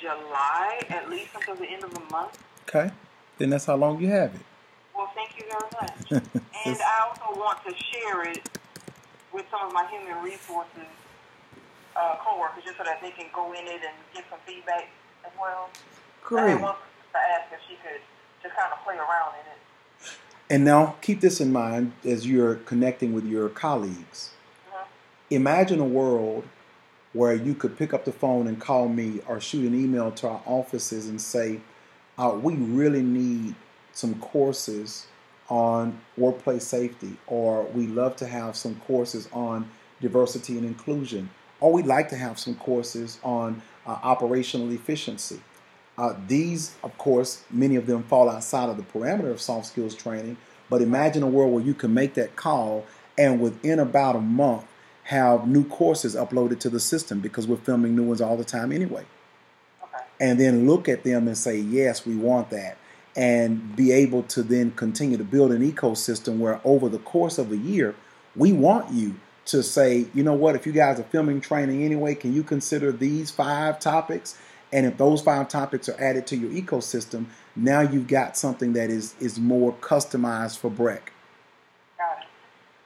July, at least until the end of the month. Okay. Then that's how long you have it. Well, thank you very much. And I also want to share it with some of my human resources coworkers, just so that they can go in it and get some feedback as well. Great. I want to ask if she could just kind of play around in it. And now keep this in mind as you're connecting with your colleagues. Imagine a world where you could pick up the phone and call me or shoot an email to our offices and say, we really need some courses on workplace safety, or we love to have some courses on diversity and inclusion, or we'd like to have some courses on operational efficiency. These, of course, many of them fall outside of the parameter of soft skills training, but imagine a world where you can make that call and within about a month have new courses uploaded to the system, because we're filming new ones all the time anyway. Okay. And then look at them and say, yes, we want that. And be able to then continue to build an ecosystem where over the course of a year, we want you to say, you know what, if you guys are filming training anyway, can you consider these 5 topics? And if those 5 topics are added to your ecosystem, now you've got something that is more customized for BREC. Got it.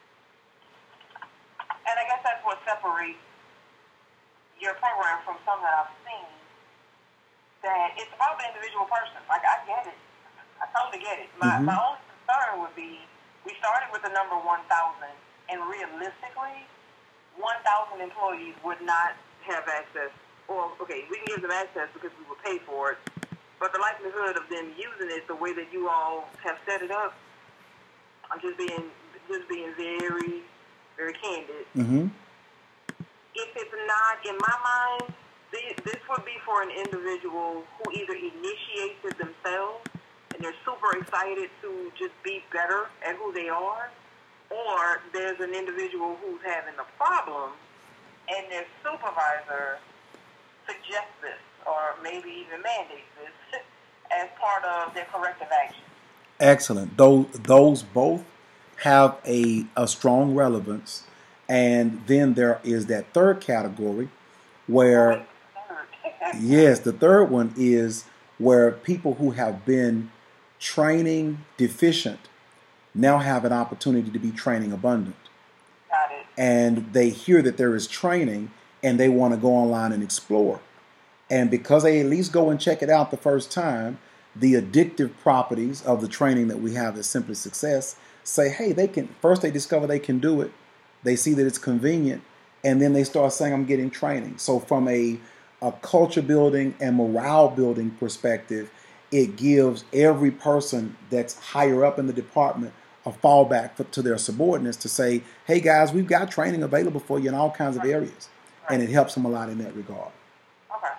And I guess that's what separates your program from some that I've seen, that it's about the individual person. Like, I get it. I totally get it. My only concern would be, we started with the number 1,000, and realistically, 1,000 employees would not have access. Or, okay, we can give them access because we will pay for it, but the likelihood of them using it the way that you all have set it up, I'm just being very, very candid. If it's not, in my mind, this would be for an individual who either initiates it themselves and they're super excited to just be better at who they are, or there's an individual who's having a problem and their supervisor suggests this or maybe even mandates this as part of their corrective action. Excellent. Those both have a strong relevance. And then there is that third category where, yes, the third one is where people who have been training deficient now have an opportunity to be training abundant. Got it. And they hear that there is training and they want to go online and explore. And because they at least go and check it out the first time, the addictive properties of the training that we have at Simply Success say, hey, they discover they can do it. They see that it's convenient, and then they start saying, I'm getting training. So from a culture building and morale building perspective, it gives every person that's higher up in the department a fallback to their subordinates to say, hey guys, we've got training available for you in all kinds of areas. Right. And it helps them a lot in that regard. Okay,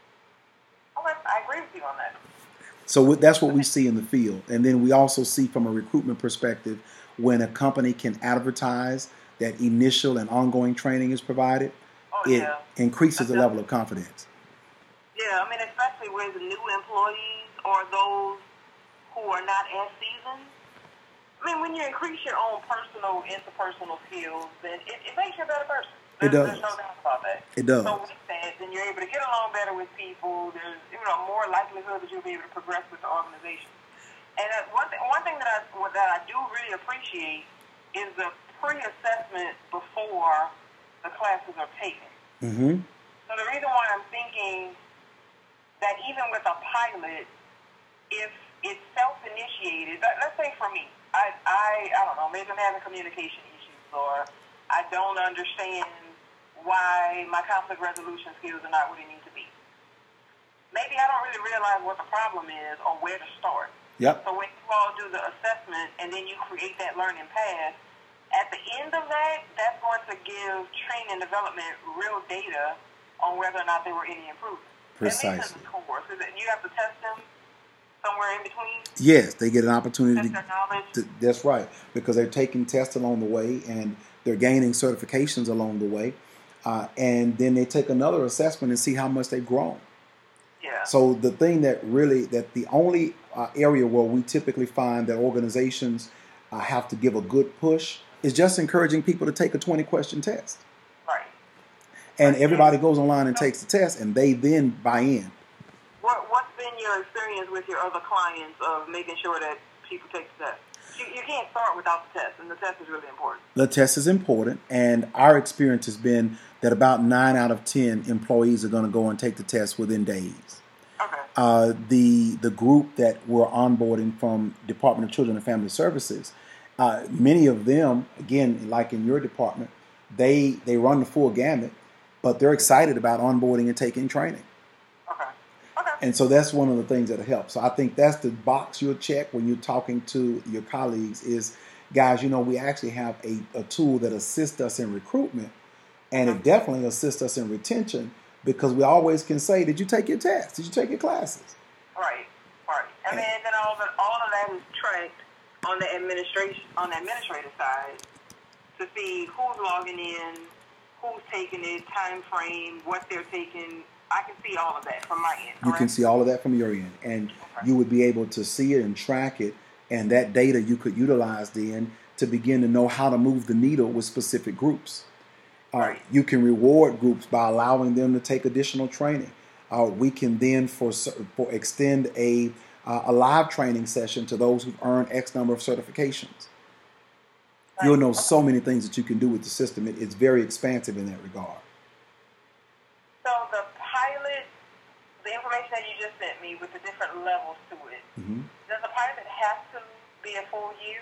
I agree with you on that. So that's what we see in the field. And then we also see from a recruitment perspective, when a company can advertise that initial and ongoing training is provided, it increases the level of confidence. Yeah, I mean, especially with new employees or those who are not as seasoned. I mean, when you increase your own personal, interpersonal skills, then it makes you a better person. It does. There's no doubt about that. It does. So with that, then you're able to get along better with people. There's more likelihood that you'll be able to progress with the organization. And one thing that I do really appreciate is the pre-assessment before the classes are taken. So the reason why I'm thinking that even with a pilot, if it's self-initiated, let's say for me, I don't know, maybe I'm having communication issues, or I don't understand why my conflict resolution skills are not where they need to be. Maybe I don't really realize what the problem is or where to start. Yep. So when you all do the assessment and then you create that learning path, at the end of that, that's going to give training and development real data on whether or not there were any improvements. Precisely. You have to test them somewhere in between? Yes, they get an opportunity Test their knowledge. that's right, because they're taking tests along the way and they're gaining certifications along the way. And then they take another assessment and see how much they've grown. Yeah. So the thing that the only area where we typically find that organizations have to give a good push is just encouraging people to take a 20-question test. Right. And everybody goes online and takes the test, and they then buy in. been your experience with your other clients of making sure that people take the test? You can't start without the test, and the test is really important. The test is important, and our experience has been that about 9 out of 10 employees are going to go and take the test within days. Okay. The group that we're onboarding from Department of Children and Family Services, many of them, again, like in your department, they run the full gamut, but they're excited about onboarding and taking training. And so that's one of the things that helps. So I think that's the box you'll check when you're talking to your colleagues is, guys, we actually have a tool that assists us in recruitment, and it definitely assists us in retention, because we always can say, did you take your test? Did you take your classes? Right. And then all of that is tracked on the administrative side to see who's logging in, who's taking it, time frame, what they're taking. I can see all of that from my end. Correct? You can see all of that from your end, and you would be able to see it and track it, and that data you could utilize then to begin to know how to move the needle with specific groups. Right. You can reward groups by allowing them to take additional training. We can then for extend a live training session to those who've earned X number of certifications. Right. You'll know so many things that you can do with the system. It's very expansive in that regard. So the pilot, the information that you just sent me with the different levels to it, does the pilot have to be a full year?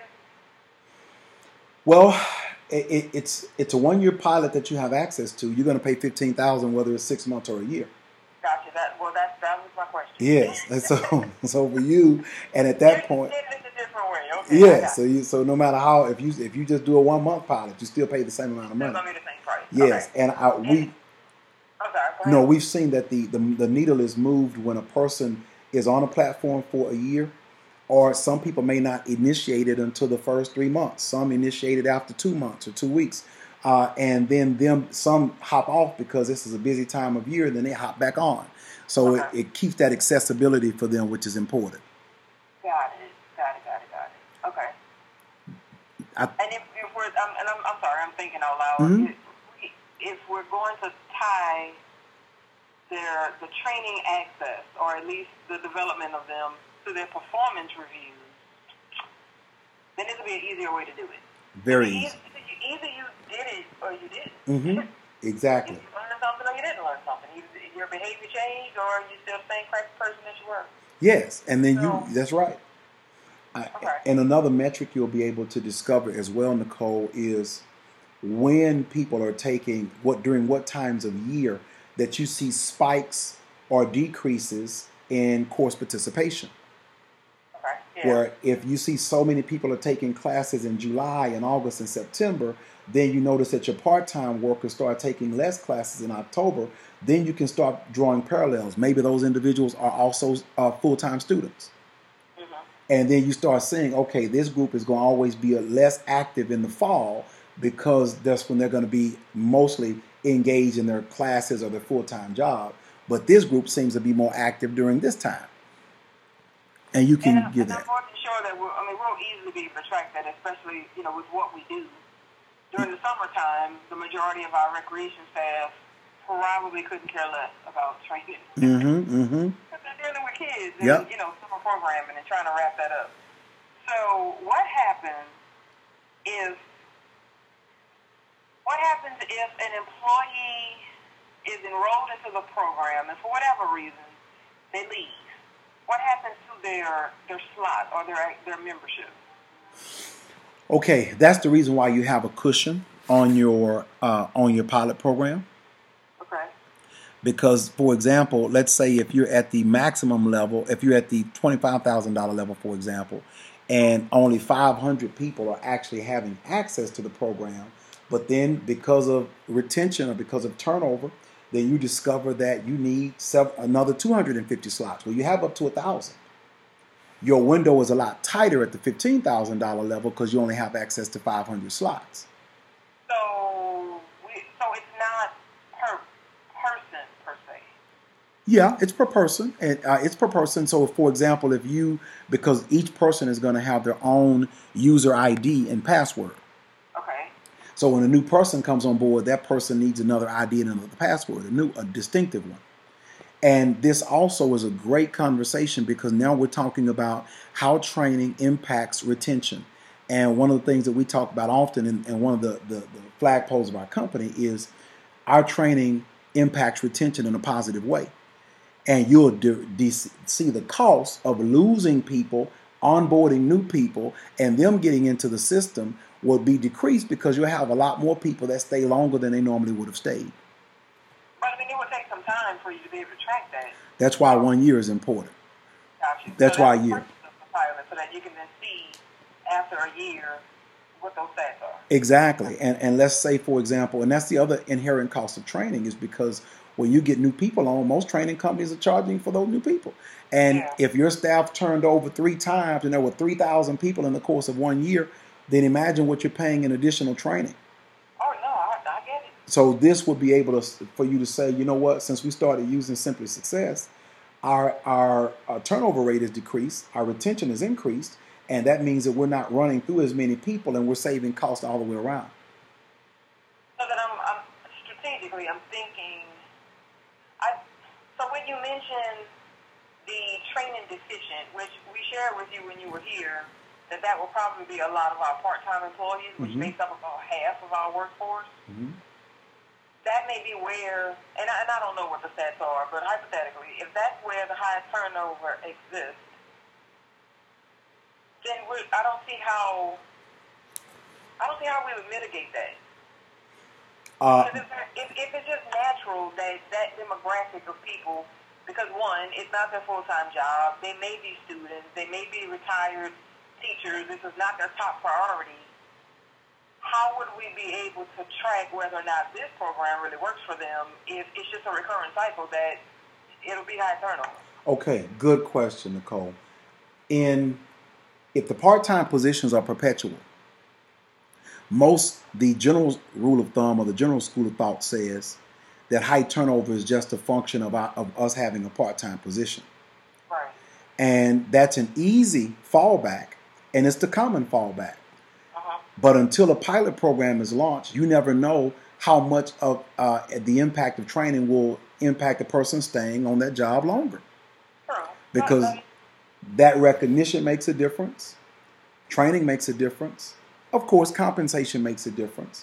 Well, it's a 1-year pilot that you have access to. You're going to pay $15,000 whether it's 6 months or a year. Gotcha. That was my question. Yes, and so for you, and at that point, it's a different way. Okay. Yes, so no matter how, if you just do a 1-month pilot, you still pay the same amount of money. Still the same price. Yes, okay. and No, we've seen that the needle is moved when a person is on a platform for a year, or some people may not initiate it until the first 3 months. Some initiate it after 2 months or 2 weeks. And then some hop off because this is a busy time of year, and then they hop back on. So it keeps that accessibility for them, which is important. Got it. Okay. And if we're, I'm sorry, I'm thinking out loud. Mm-hmm. If we're going to tie the training access, or at least the development of them, to their performance reviews, then this would be an easier way to do it. Very easy. Either you did it or you didn't. Mm-hmm. Exactly. You learned something or you didn't learn something. Your behavior changed, or you still the same person that you were. Yes, and then that's right. Okay. And another metric you'll be able to discover as well, Nicole, is when people are taking during what times of year that you see spikes or decreases in course participation. Okay. Yeah. Where if you see so many people are taking classes in July and August and September, then you notice that your part-time workers start taking less classes in October. Then you can start drawing parallels. Maybe those individuals are also full-time students. Mm-hmm. And then you start saying, okay, this group is going to always be less active in the fall, because that's when they're going to be mostly engaged in their classes or their full-time job. But this group seems to be more active during this time. And you can get that. I'm more than sure that we'll easily be able to track that, especially, with what we do. During the summertime, the majority of our recreation staff probably couldn't care less about training. Mm-hmm. Because they're dealing with kids and, summer programming and trying to wrap that up. So what happens if an employee is enrolled into the program and for whatever reason they leave? What happens to their slot or their membership? Okay, that's the reason why you have a cushion on your pilot program. Okay. Because, for example, let's say if you're at the maximum level, if you're at the $25,000 level, for example, and only 500 people are actually having access to the program, but then because of retention or because of turnover, then you discover that you need another 250 slots. Well, you have up to 1,000. Your window is a lot tighter at the $15,000 level because you only have access to 500 slots. So it's not per person per se. Yeah, it's per person. It's per person. So, for example, because each person is going to have their own user ID and password. Okay. So when a new person comes on board, that person needs another ID and another password, a distinctive one. And this also is a great conversation because now we're talking about how training impacts retention. And one of the things that we talk about often, and one of the flagpoles of our company, is our training impacts retention in a positive way. And you'll see the cost of losing people, onboarding new people, and them getting into the system will be decreased because you'll have a lot more people that stay longer than they normally would have stayed. But I mean, it would take some time for you to be able to track that. That's why 1 year is important. Gotcha. That's so why a year. So that you can then see after a year what those stats are. Exactly. And let's say, for example, and that's the other inherent cost of training, is because when you get new people on, most training companies are charging for those new people. And if your staff turned over 3 times and there were 3,000 people in the course of 1 year, then imagine what you're paying in additional training. Oh, no, I get it. So this would be able to, for you to say, you know what, since we started using Simply Success, our turnover rate is decreased, our retention is increased, and that means that we're not running through as many people and we're saving costs all the way around. So that I'm strategically, I'm thinking, so when you mentioned the training deficient, which we shared with you when you were here, that will probably be a lot of our part-time employees, which makes up about half of our workforce. That may be where, and I don't know what the stats are, but hypothetically, if that's where the high turnover exists, then I don't see how we would mitigate that. If it's just natural that demographic of people, because one, it's not their full-time job, they may be students, they may be retired teachers, this is not their top priority, how would we be able to track whether or not this program really works for them if it's just a recurrent cycle that it'll be high turnover? Okay, good question, Nicole. If the part-time positions are perpetual, the general rule of thumb or the general school of thought says that high turnover is just a function of us having a part-time position. Right. And that's an easy fallback, and it's the common fallback. But until a pilot program is launched, you never know how much of the impact of training will impact the person staying on that job longer. True. Because that recognition makes a difference. Training makes a difference. Of course, compensation makes a difference.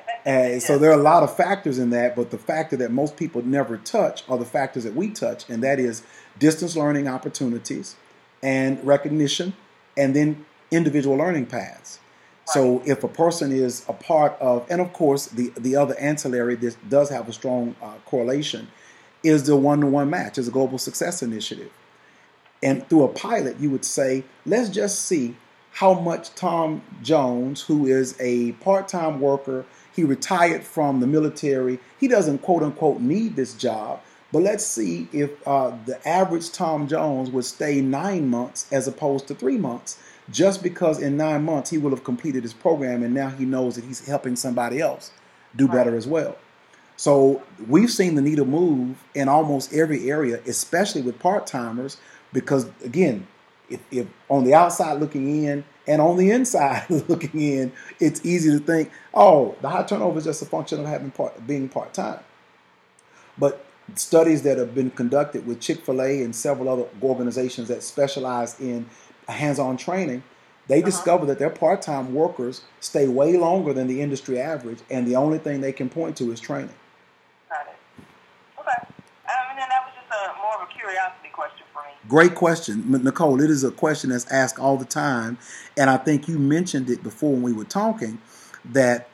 So there are a lot of factors in that, but the factor that most people never touch are the factors that we touch, and that is distance learning opportunities and recognition, and then individual learning paths. So if a person is a part of, and of course the other ancillary that does have a strong correlation is the one-to-one match, is a global success initiative. And through a pilot, you would say, let's just see how much Tom Jones, who is a part-time worker, he retired from the military, he doesn't quote-unquote need this job, but let's see if the average Tom Jones would stay 9 months as opposed to 3 months. Just because in 9 months he will have completed his program and now he knows that he's helping somebody else do better as well. So we've seen the needle move in almost every area, especially with part-timers, because again, if on the outside looking in and on the inside looking in, it's easy to think, oh, the high turnover is just a function of being part-time. But studies that have been conducted with Chick-fil-A and several other organizations that specialize in hands-on training, they discover that their part-time workers stay way longer than the industry average, and the only thing they can point to is training. Got it. Okay. I mean, that was just more of a curiosity question for me. Great question. Nicole, it is a question that's asked all the time, and I think you mentioned it before when we were talking, that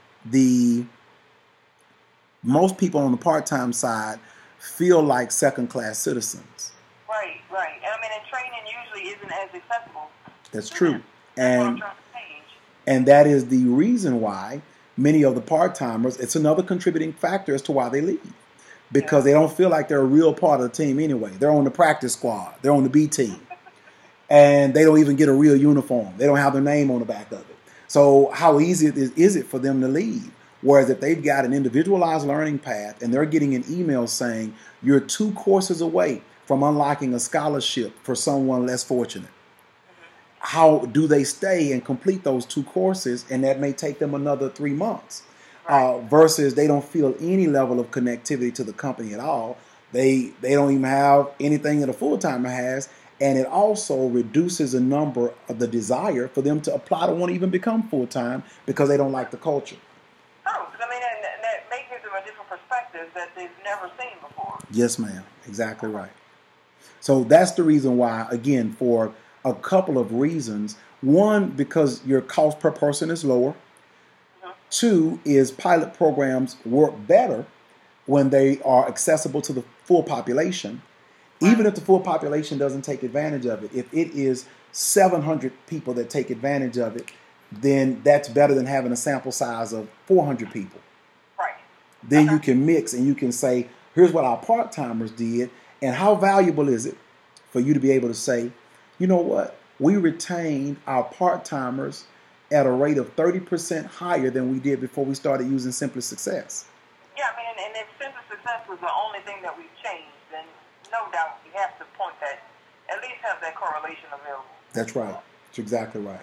most people on the part-time side feel like second-class citizens. Right. I mean, and training usually isn't as accessible. That's true. And that is the reason why many of the part-timers, it's another contributing factor as to why they leave. Because they don't feel like they're a real part of the team anyway. They're on the practice squad. They're on the B team. And they don't even get a real uniform. They don't have their name on the back of it. So how easy is it for them to leave? Whereas if they've got an individualized learning path and they're getting an email saying you're 2 courses away from unlocking a scholarship for someone less fortunate, how do they stay and complete those 2 courses? And that may take them another 3 months. Versus they don't feel any level of connectivity to the company at all. They don't even have anything that a full-timer has, and it also reduces the number of the desire for them to apply to want to even become full-time because they don't like the culture. Oh, I mean, and that may give them a different perspective that they've never seen before. Yes, ma'am. Exactly right. So that's the reason why, again, for a couple of reasons. One, because your cost per person is lower. Mm-hmm. Two, is pilot programs work better when they are accessible to the full population. Right. Even if the full population doesn't take advantage of it. If it is 700 people that take advantage of it, then that's better than having a sample size of 400 people. Right. Then you can mix and you can say, here's what our part-timers did, and how valuable is it for you to be able to say, you know what, we retained our part-timers at a rate of 30% higher than we did before we started using Simply Success. Yeah, I mean, and if Simply Success was the only thing that we've changed, then no doubt we have to point that, at least have that correlation available. That's right. That's exactly right.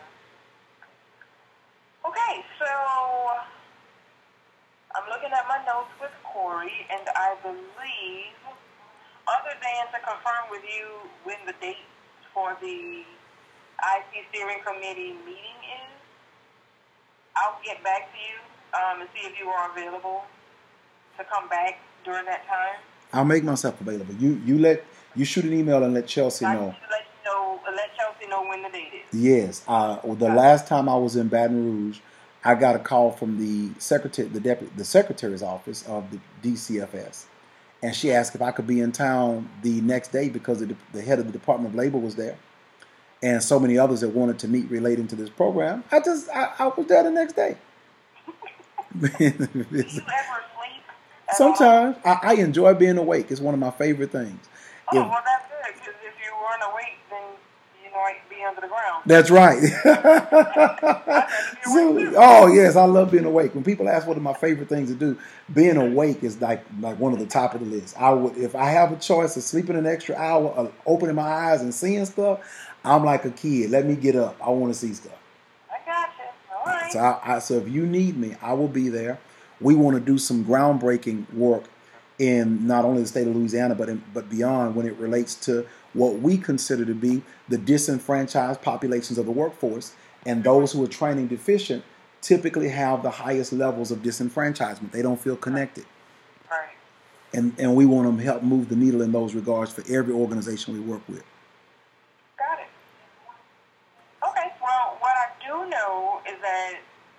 Okay, so I'm looking at my notes with Corey, and I believe, other than to confirm with you when the date for the IT Steering Committee meeting is, I'll get back to you and see if you are available to come back during that time. I'll make myself available. You shoot an email and let Chelsea know. Let Chelsea know when the date is. Yes. The last time I was in Baton Rouge, I got a call from the secretary's office of the DCFS, and she asked if I could be in town the next day because the head of the Department of Labor was there, and so many others that wanted to meet relating to this program. I was there the next day. Do you ever sleep? Sometimes. I enjoy being awake. It's one of my favorite things. Well, that's good, because if you weren't awake, then you might be under the ground. That's right. Yes, I love being awake. When people ask what are my favorite things to do, being awake is like one of the top of the list. If I have a choice of sleeping an extra hour, of opening my eyes and seeing stuff, I'm like a kid. Let me get up. I want to see stuff. I got you. All right. So if you need me, I will be there. We want to do some groundbreaking work in not only the state of Louisiana, but beyond, when it relates to what we consider to be the disenfranchised populations of the workforce. And those who are training deficient typically have the highest levels of disenfranchisement. They don't feel connected. Right. And we want to help move the needle in those regards for every organization we work with. Got it. Okay, well, what I do know is that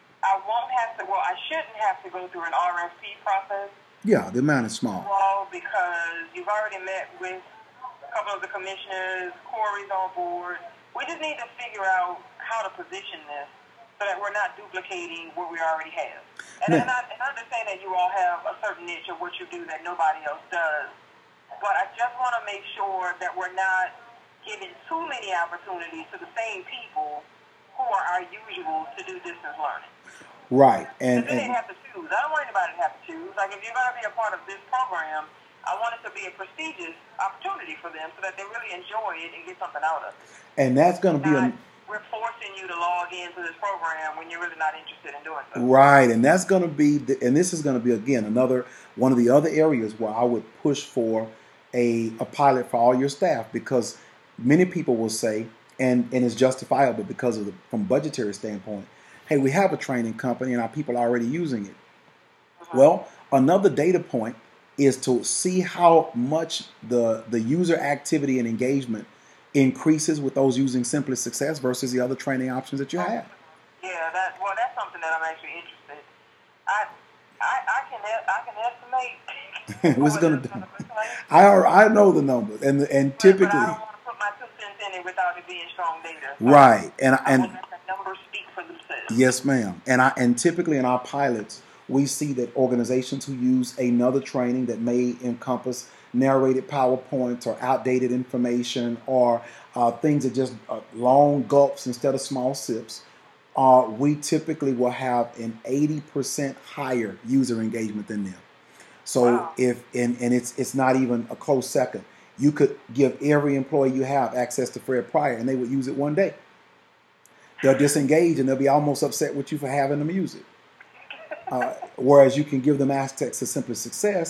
I shouldn't have to go through an RFP process. Yeah, the amount is small. Well, because you've already met with a couple of the commissioners, Corey's on board. We just need to figure out how to position this so that we're not duplicating what we already have. And I understand that you all have a certain niche of what you do that nobody else does. But I just want to make sure that we're not giving too many opportunities to the same people who are our usual to do distance learning. Right. And then they have to choose. I don't want anybody to have to choose. Like, if you're going to be a part of this program, I want it to be a prestigious opportunity for them so that they really enjoy it and get something out of it. And that's going to be we're forcing you to log into this program when you're really not interested in doing so. Right, and that's going to be, and this is going to be, again, another one of the other areas where I would push for a pilot for all your staff, because many people will say, and it's justifiable because of from budgetary standpoint, hey, we have a training company and our people are already using it. Mm-hmm. Well, another data point is to see how much the user activity and engagement increases with those using Simply Success versus the other training options that you have. Yeah, that's something that I'm actually interested. I can estimate. What's going to do? I know the numbers, and typically. But I don't want to put my 2 cents in it without it being strong data. So right, and the numbers speak for themselves. Yes, ma'am. And typically in our pilots, we see that organizations who use another training that may encompass narrated PowerPoints or outdated information or things that just long gulps instead of small sips, we typically will have an 80% higher user engagement than them. So wow. It's not even a close second. You could give every employee you have access to Fred Pryor and they would use it one day. They'll disengage and they'll be almost upset with you for having them use it. Whereas you can give them access to Simply Success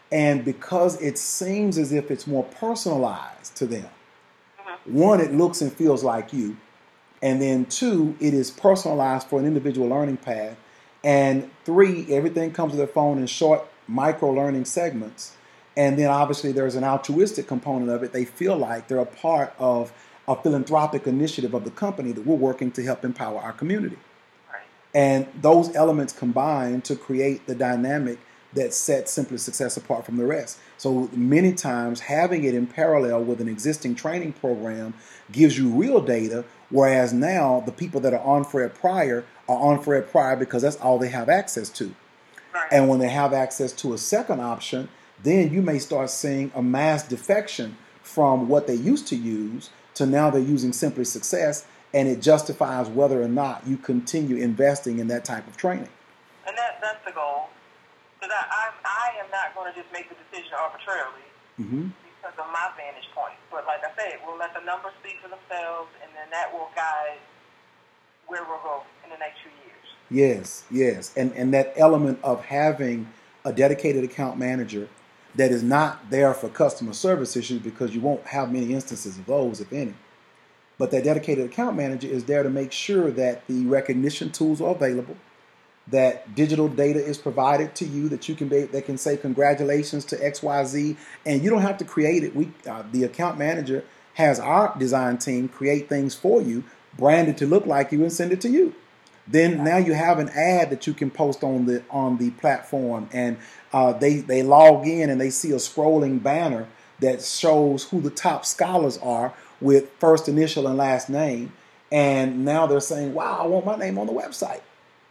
And because it seems as if it's more personalized to them, one, it looks and feels like you. And then two, it is personalized for an individual learning path. And three, everything comes to their phone in short micro learning segments. And then obviously there's an altruistic component of it. They feel like they're a part of a philanthropic initiative of the company that we're working to help empower our community. Right. And those elements combine to create the dynamic that sets Simply Success apart from the rest. So many times having it in parallel with an existing training program gives you real data, whereas now the people that are on Fred Pryor are on Fred Pryor because that's all they have access to. Right. And when they have access to a second option, then you may start seeing a mass defection from what they used to use to now they're using Simply Success, and it justifies whether or not you continue investing in that type of training. And that's the goal. Because I am not going to just make the decision arbitrarily because of my vantage point. But like I said, we'll let the numbers speak for themselves, and then that will guide where we'll go in the next few years. Yes. And that element of having a dedicated account manager that is not there for customer service issues, because you won't have many instances of those, if any. But that dedicated account manager is there to make sure that the recognition tools are available, that digital data is provided to you, that you can they can say congratulations to XYZ, and you don't have to create it. The account manager has our design team create things for you, branded to look like you, and send it to you. Then now you have an ad that you can post on the platform, and they log in and they see a scrolling banner that shows who the top scholars are with first initial and last name, and now they're saying, "Wow, I want my name on the website."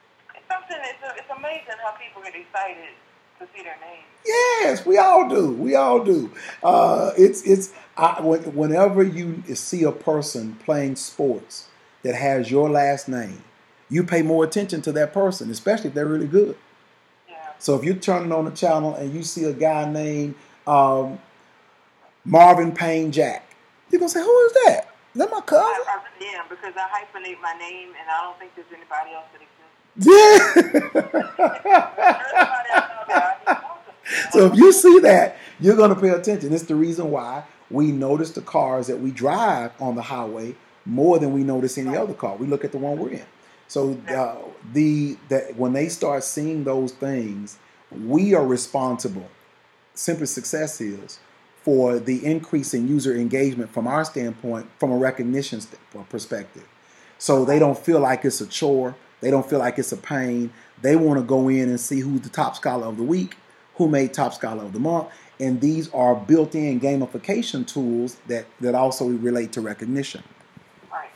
It's amazing how people get excited to see their names. Yes, we all do. Whenever you see a person playing sports that has your last name, you pay more attention to that person, especially if they're really good. Yeah. So if you're turning on the channel and you see a guy named Marvin Payne Jack, you're gonna say, "Who is that? Is that my cousin?" I really am, because I hyphenate my name, and I don't think there's anybody else that exists. Yeah. So if you see that, you're going to pay attention. It's the reason why we notice the cars that we drive on the highway more than we notice any other car. We look at the one we're in. So when they start seeing those things, we are responsible. Simply Success is for the increase in user engagement from our standpoint, from a recognition perspective. So they don't feel like it's a chore. They don't feel like it's a pain. They want to go in and see who's the top scholar of the week, who made top scholar of the month. And these are built-in gamification tools that also relate to recognition. Right.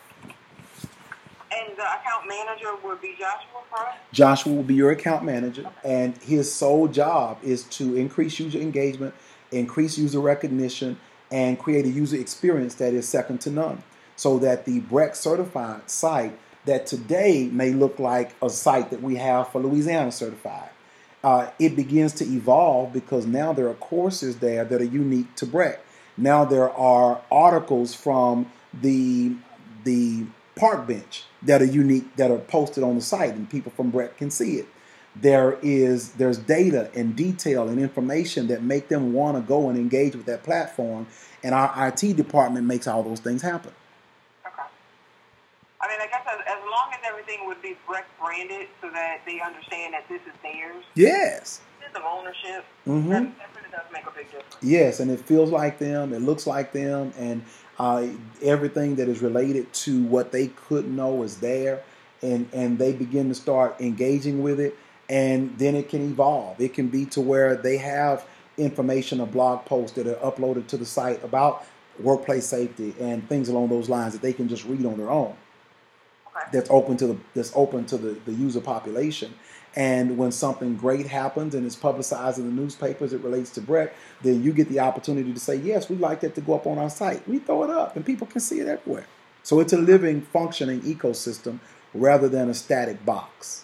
And the account manager would be Joshua for us? Joshua will be your account manager, and his sole job is to increase user engagement, increase user recognition, and create a user experience that is second to none, so that the BREC certified site that today may look like a site that we have for Louisiana certified, it begins to evolve, because now there are courses there that are unique to BREC. Now there are articles from the park bench that are unique, that are posted on the site, and people from BREC can see it. There's data and detail and information that make them want to go and engage with that platform, and our IT department makes all those things happen. Okay. I mean, I guess as long as everything would be BREC branded, so that they understand that this is theirs. Yes. Sense of ownership. That really does make a big difference. Yes, and it feels like them, it looks like them, and everything that is related to what they could know is there, and they begin to start engaging with it, and then it can evolve. It can be to where they have information or blog posts that are uploaded to the site about workplace safety and things along those lines that they can just read on their own. Okay. That's open to the user population. And when something great happens and it's publicized in the newspapers, it relates to BREC, then you get the opportunity to say, yes, we'd like that to go up on our site. We throw it up and people can see it everywhere. So it's a living, functioning ecosystem rather than a static box.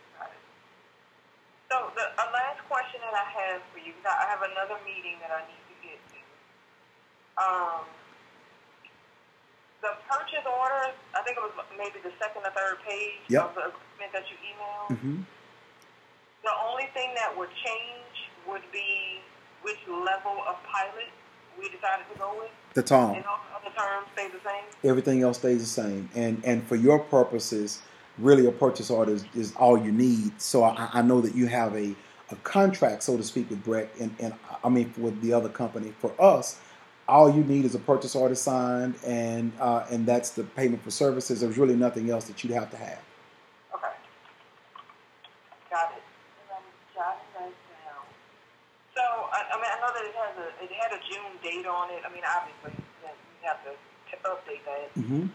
So a last question that I have for you, because I have another meeting that I need to get to. The purchase order, I think it was maybe the second or third page of the agreement that you emailed. Mm-hmm. The only thing that would change would be which level of pilot we decided to go with? The Tom. And all the other terms stay the same? Everything else stays the same. And for your purposes, really a purchase order is all you need. So I know that you have a contract, so to speak, with Breck, and I mean with the other company. For us, all you need is a purchase order signed, and that's the payment for services. There's really nothing else that you'd have to have. Okay. Got it. And I'm jotting that down. So, I mean, I know that it had a June date on it. I mean, obviously, you have to update that. Mm-hmm.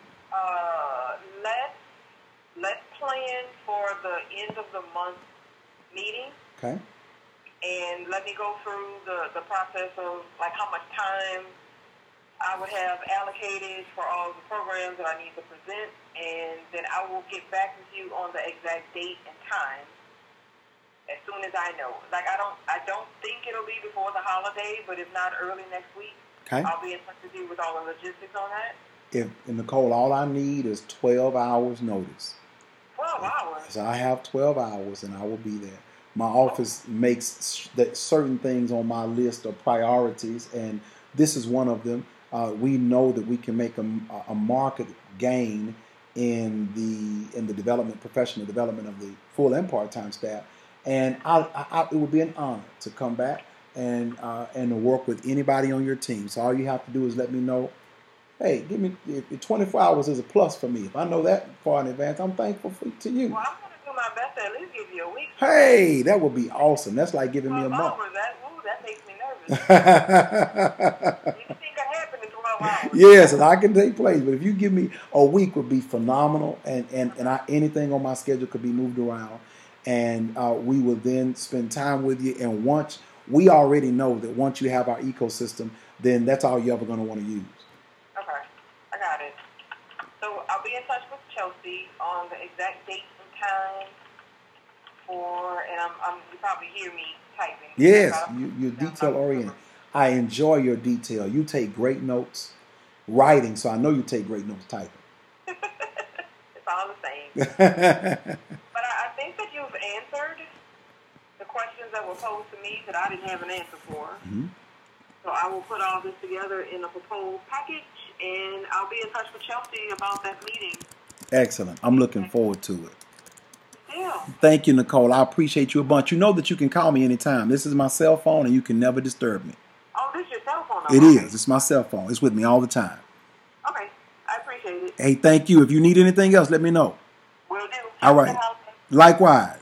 Let's plan for the end of the month meeting. Okay. And let me go through the process of like how much time I would have allocated for all the programs that I need to present, and then I will get back with you on the exact date and time as soon as I know. Like I don't think it'll be before the holiday, but if not early next week, okay. I'll be in touch with you with all the logistics on that. And Nicole, all I need is 12 hours notice. 12 hours? So I have 12 hours, and I will be there. My office makes certain things on my list of priorities, and this is one of them. We know that we can make a market gain in the development, professional development of the full and part-time staff, and it would be an honor to come back and to work with anybody on your team. So all you have to do is let me know. Hey, give me 24 hours is a plus for me. If I know that far in advance, I'm thankful to you. Well, I'm going to do my best to at least give you a week. Hey, that would be awesome. That's like giving me a month. That makes me nervous. Anything can happen in 12 hours. Yes, and I can take place. But if you give me a week, would be phenomenal, and anything on my schedule could be moved around, and we will then spend time with you. And once we already know that once you have our ecosystem, then that's all you're ever going to want to use. Okay, I got it. So I'll be in touch with Chelsea on the exact date and time and you probably hear me typing. Yes, you're detail oriented. I enjoy your detail. You take great notes writing, so I know you take great notes typing. It's all the same. But I think that you've answered the questions that were posed to me that I didn't have an answer for. Mm-hmm. So I will put all this together in a proposed package, and I'll be in touch with Chelsea about that meeting. Excellent. I'm looking forward to it. Yeah. Thank you, Nicole. I appreciate you a bunch. You know that you can call me anytime. This is my cell phone, and you can never disturb me. Oh, this is your cell phone? It is. It's my cell phone. It's with me all the time. Okay. I appreciate it. Hey, thank you. If you need anything else, let me know. Will do. All right. Likewise.